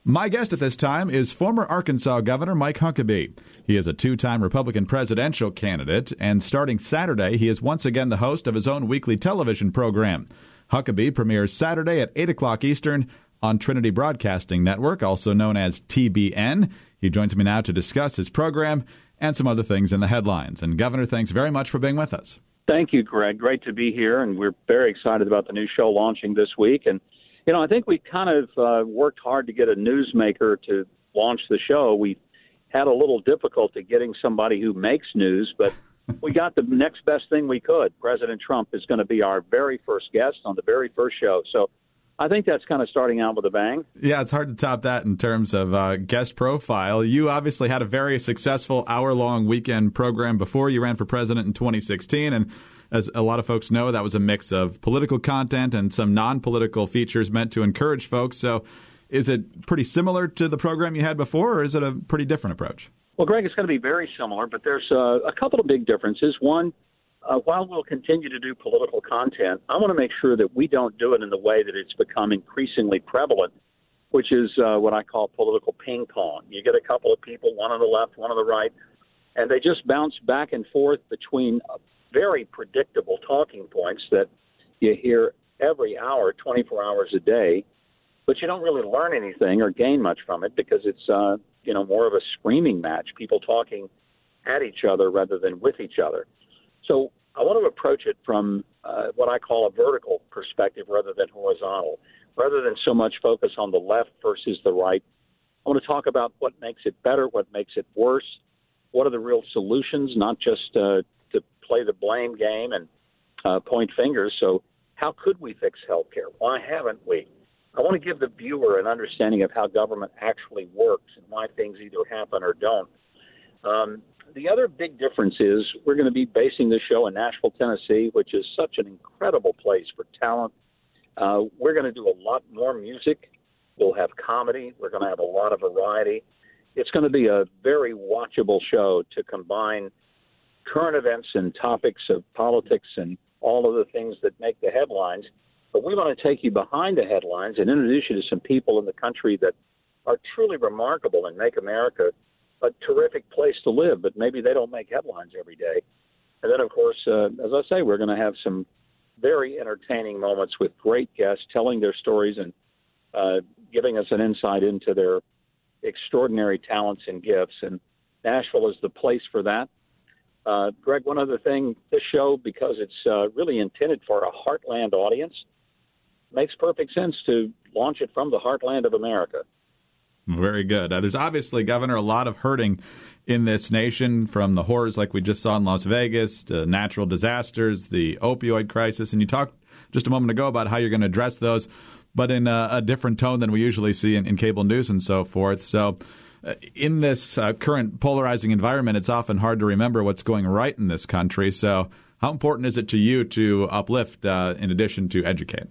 My guest at this time is former Arkansas Governor Mike Huckabee. He is a two-time Republican presidential candidate, and starting Saturday, he is once again the host of his own weekly television program. Huckabee premieres Saturday at 8 o'clock Eastern on Trinity Broadcasting Network, also known as TBN. He joins me now to discuss his program and some other things in the headlines. And Governor, thanks very much for being with us. Thank you, Greg. Great to be here, and we're very excited about the new show launching this week. And I think we kind of worked hard to get a newsmaker to launch the show. We had a little difficulty getting somebody who makes news, but we got the next best thing we could. President Trump is going to be our very first guest on the very first show. So I think that's kind of starting out with a bang. Yeah, it's hard to top that in terms of guest profile. You obviously had a very successful hour-long weekend program before you ran for president in 2016, and as a lot of folks know, that was a mix of political content and some non-political features meant to encourage folks. So is it pretty similar to the program you had before, or is it a pretty different approach? Well, Greg, it's going to be very similar, but there's a couple of big differences. One, while we'll continue to do political content, I want to make sure that we don't do it in the way that it's become increasingly prevalent, which is what I call political ping pong. You get a couple of people, one on the left, one on the right, and they just bounce back and forth between very predictable talking points that you hear every hour, 24 hours a day, but you don't really learn anything or gain much from it because it's, more of a screaming match, people talking at each other rather than with each other. So I want to approach it from what I call a vertical perspective rather than horizontal. Rather than so much focus on the left versus the right, I want to talk about what makes it better, what makes it worse, what are the real solutions, not just to play the blame game and point fingers. So how could we fix healthcare? Why haven't we? I want to give the viewer an understanding of how government actually works and why things either happen or don't. The other big difference is we're going to be basing this show in Nashville, Tennessee, which is such an incredible place for talent. We're going to do a lot more music. We'll have comedy. We're going to have a lot of variety. It's going to be a very watchable show to combine current events and topics of politics and all of the things that make the headlines. But we want to take you behind the headlines and introduce you to some people in the country that are truly remarkable and make America a terrific place to live, but maybe they don't make headlines every day. And then, of course, as I say, we're going to have some very entertaining moments with great guests telling their stories and giving us an insight into their extraordinary talents and gifts. And Nashville is the place for that. Greg, one other thing, this show, because it's really intended for a heartland audience, makes perfect sense to launch it from the heartland of America. Very good. There's obviously, Governor, a lot of hurting in this nation, from the horrors like we just saw in Las Vegas to natural disasters, the opioid crisis. And you talked just a moment ago about how you're going to address those, but in a different tone than we usually see in cable news and so forth. So in this current polarizing environment, it's often hard to remember what's going right in this country. So how important is it to you to uplift in addition to educate?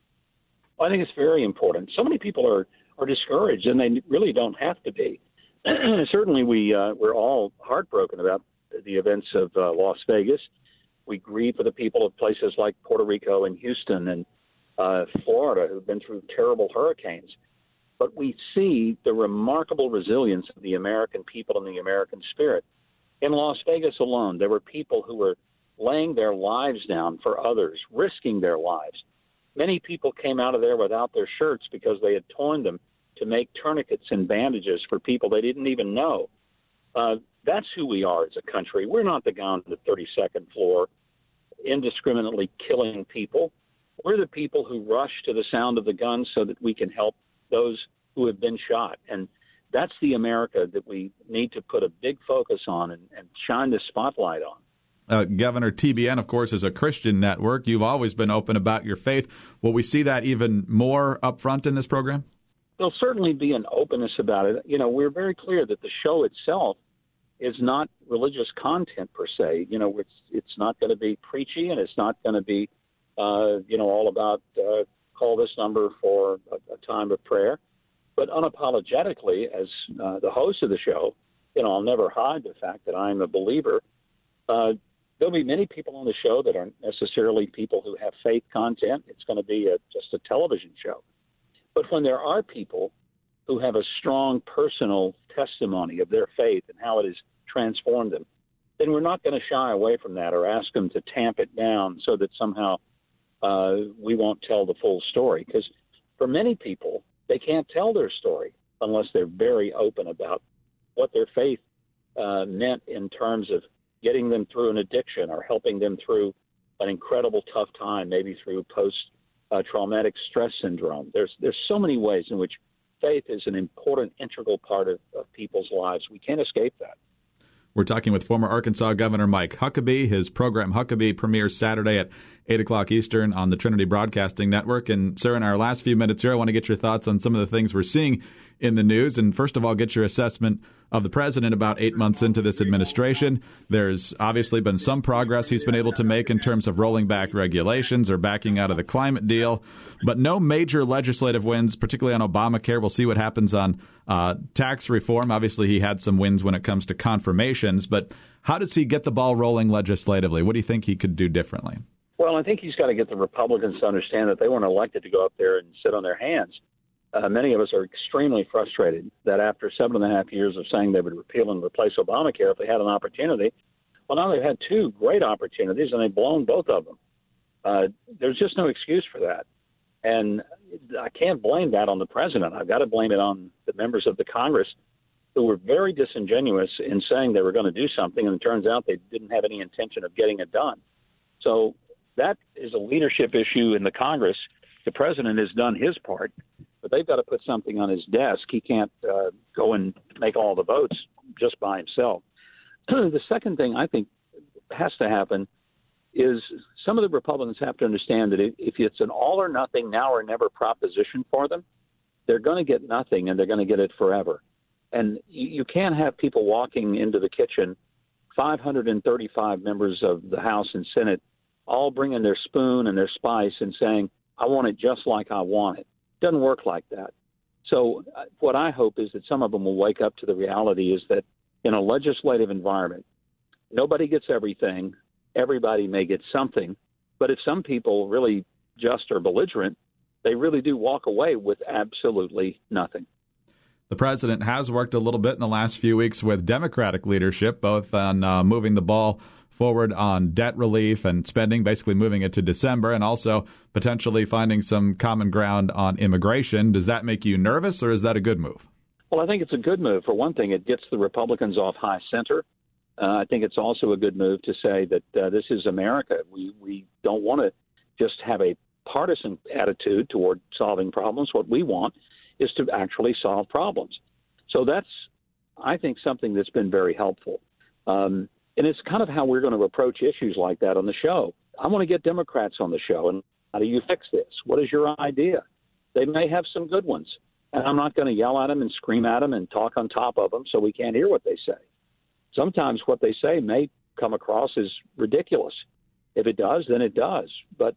Well, I think it's very important. So many people are discouraged, and they really don't have to be. Certainly, we're all heartbroken about the events of Las Vegas. We grieve for the people of places like Puerto Rico and Houston and Florida who've been through terrible hurricanes. But we see the remarkable resilience of the American people and the American spirit. In Las Vegas alone, there were people who were laying their lives down for others, risking their lives. Many people came out of there without their shirts because they had torn them to make tourniquets and bandages for people they didn't even know. That's who we are as a country. We're not the guy on the 32nd floor indiscriminately killing people. We're the people who rush to the sound of the gun so that we can help those who have been shot. And that's the America that we need to put a big focus on and shine the spotlight on. Governor, TBN, of course, is a Christian network. You've always been open about your faith. Will we see that even more up front in this program? There'll certainly be an openness about it. We're very clear that the show itself is not religious content per se. It's not going to be preachy, and it's not going to be, all about call this number for a time of prayer. But unapologetically, as the host of the show, I'll never hide the fact that I'm a believer. There'll be many people on the show that aren't necessarily people who have faith content. It's going to be just a television show. But when there are people who have a strong personal testimony of their faith and how it has transformed them, then we're not going to shy away from that or ask them to tamp it down so that somehow we won't tell the full story. Because for many people, they can't tell their story unless they're very open about what their faith meant in terms of getting them through an addiction or helping them through an incredible tough time, maybe through post-traumatic stress syndrome. There's so many ways in which faith is an important, integral part of people's lives. We can't escape that. We're talking with former Arkansas Governor Mike Huckabee. His program Huckabee premieres Saturday at 8 o'clock Eastern on the Trinity Broadcasting Network. And, sir, in our last few minutes here, I want to get your thoughts on some of the things we're seeing in the news. And first of all, get your assessment of the president about 8 months into this administration. There's obviously been some progress he's been able to make in terms of rolling back regulations or backing out of the climate deal, but no major legislative wins, particularly on Obamacare. We'll see what happens on tax reform. Obviously, he had some wins when it comes to confirmations, but how does he get the ball rolling legislatively? What do you think he could do differently? Well, I think he's got to get the Republicans to understand that they weren't elected to go up there and sit on their hands. Many of us are extremely frustrated that after 7.5 years of saying they would repeal and replace Obamacare if they had an opportunity, well, now they've had two great opportunities and they've blown both of them. There's just no excuse for that. And I can't blame that on the president. I've got to blame it on the members of the Congress who were very disingenuous in saying they were going to do something, and it turns out they didn't have any intention of getting it done. So that is a leadership issue in the Congress. The president has done his part, but they've got to put something on his desk. He can't go and make all the votes just by himself. The second thing I think has to happen is some of the Republicans have to understand that if it's an all or nothing, now or never proposition for them, they're going to get nothing and they're going to get it forever. And you can't have people walking into the kitchen, 535 members of the House and Senate, all bringing their spoon and their spice and saying, I want it just like I want it. Doesn't work like that. So what I hope is that some of them will wake up to the reality is that in a legislative environment, nobody gets everything. Everybody may get something. But if some people really just are belligerent, they really do walk away with absolutely nothing. The president has worked a little bit in the last few weeks with Democratic leadership, both on moving the ball forward on debt relief and spending, basically moving it to December, and also potentially finding some common ground on immigration. Does that make you nervous, or is that a good move? Well, I think it's a good move. For one thing, it gets the Republicans off high center. I think it's also a good move to say that this is America. We don't want to just have a partisan attitude toward solving problems. What we want is to actually solve problems. So that's, I think, something that's been very helpful. And it's kind of how we're going to approach issues like that on the show. I want to get Democrats on the show. And how do you fix this? What is your idea? They may have some good ones. And I'm not going to yell at them and scream at them and talk on top of them so we can't hear what they say. Sometimes what they say may come across as ridiculous. If it does, then it does. But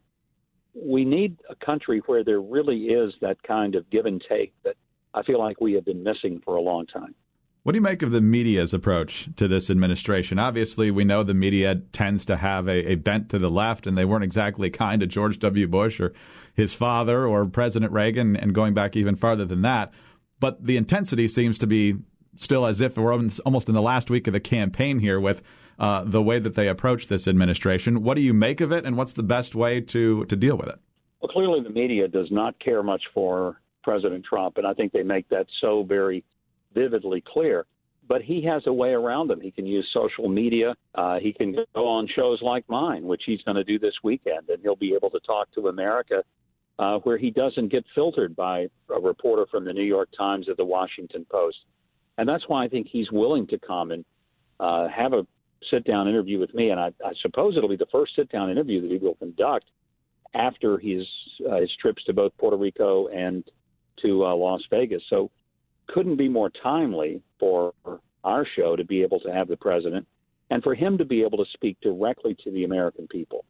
we need a country where there really is that kind of give and take that I feel like we have been missing for a long time. What do you make of the media's approach to this administration? Obviously, we know the media tends to have a bent to the left, and they weren't exactly kind to George W. Bush or his father or President Reagan, and going back even farther than that. But the intensity seems to be still as if we're almost in the last week of the campaign here with the way that they approach this administration. What do you make of it, and what's the best way to deal with it? Well, clearly the media does not care much for President Trump, and I think they make that so very vividly clear. But he has a way around them. He can use social media. He can go on shows like mine, which he's going to do this weekend, and he'll be able to talk to America where he doesn't get filtered by a reporter from the New York Times or the Washington Post. And that's why I think he's willing to come and have a sit-down interview with me. And I suppose it'll be the first sit-down interview that he will conduct after his trips to both Puerto Rico and to Las Vegas. So couldn't be more timely for our show to be able to have the president and for him to be able to speak directly to the American people.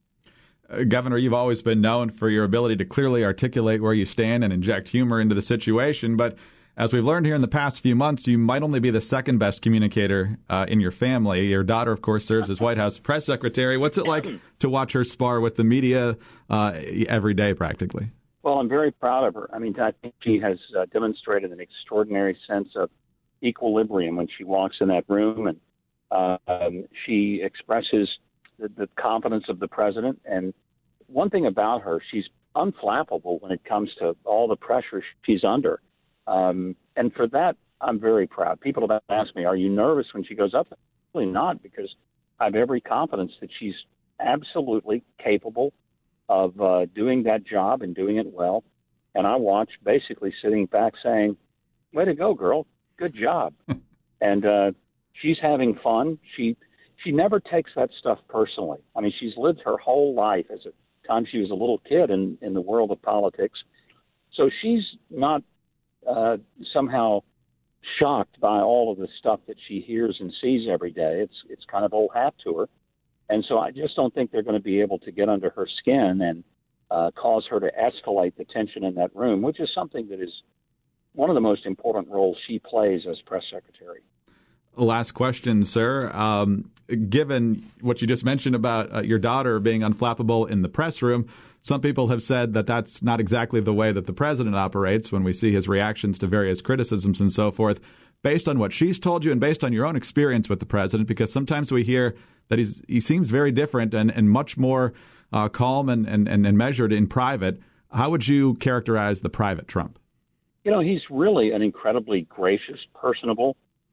Governor, you've always been known for your ability to clearly articulate where you stand and inject humor into the situation. But as we've learned here in the past few months, you might only be the second best communicator in your family. Your daughter, of course, serves as White House press secretary. What's it like to watch her spar with the media every day, practically? Well, I'm very proud of her. I mean, I think she has demonstrated an extraordinary sense of equilibrium when she walks in that room, and she expresses the confidence of the president. And one thing about her, she's unflappable when it comes to all the pressure she's under. And for that, I'm very proud. People have asked me, are you nervous when she goes up? Really not, because I have every confidence that she's absolutely capable of doing that job and doing it well. And I watch basically sitting back saying, way to go, girl. Good job. And she's having fun. She never takes that stuff personally. I mean, she's lived her whole life as a time she was a little kid in the world of politics. So she's not somehow shocked by all of the stuff that she hears and sees every day. It's kind of old hat to her. And so I just don't think they're going to be able to get under her skin and cause her to escalate the tension in that room, which is something that is one of the most important roles she plays as press secretary. Last question, sir. Given what you just mentioned about your daughter being unflappable in the press room, some people have said that that's not exactly the way that the president operates when we see his reactions to various criticisms and so forth. Based on what she's told you and based on your own experience with the president, because sometimes we hear that he seems very different and much more calm and measured in private. How would you characterize the private Trump? You know, he's really an incredibly gracious, personable,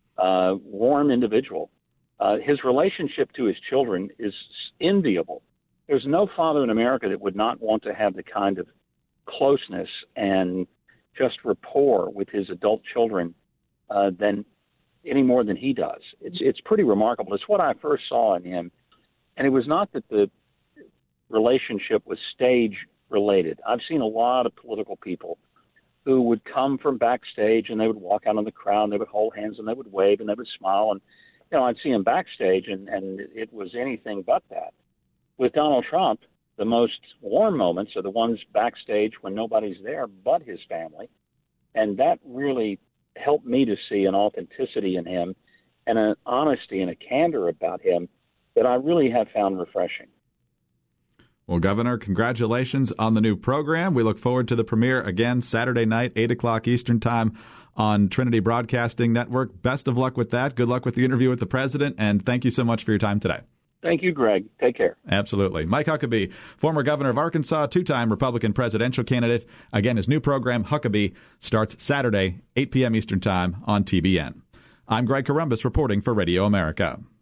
warm individual. His relationship to his children is enviable. There's no father in America that would not want to have the kind of closeness and just rapport with his adult children than any more than he does. It's pretty remarkable. It's what I first saw in him, and it was not that the relationship was stage related. I've seen a lot of political people who would come from backstage and they would walk out in the crowd and they would hold hands and they would wave and they would smile, and I'd see him backstage and it was anything but that. With Donald Trump, the most warm moments are the ones backstage when nobody's there but his family, and that really helped me to see an authenticity in him and an honesty and a candor about him that I really have found refreshing. Well, Governor, congratulations on the new program. We look forward to the premiere again Saturday night, 8 o'clock Eastern Time on Trinity Broadcasting Network. Best of luck with that. Good luck with the interview with the president, and thank you so much for your time today. Thank you, Greg. Take care. Absolutely. Mike Huckabee, former governor of Arkansas, two-time Republican presidential candidate. Again, his new program, Huckabee, starts Saturday, 8 p.m. Eastern Time on TBN. I'm Greg Corombos reporting for Radio America.